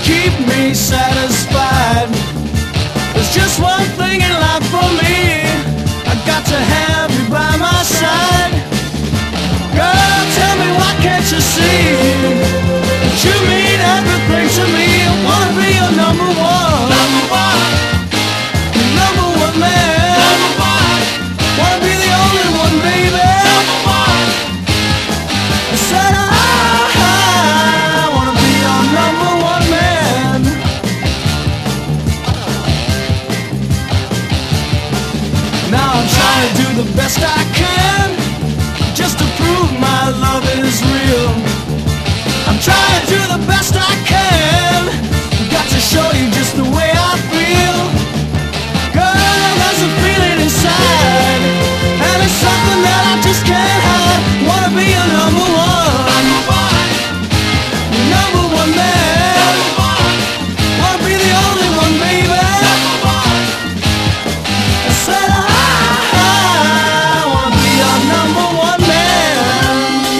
keep me satisfied. There's just one thing in life for me, I got to have you by my side. Girl, tell me why can't you see that you mean everything to me? I wanna be your number one. Number one. Your number one man. Number one. Wanna be the only one, baby. Number one. I said I wanna be your number one man. Now I'm trying to do the best I can.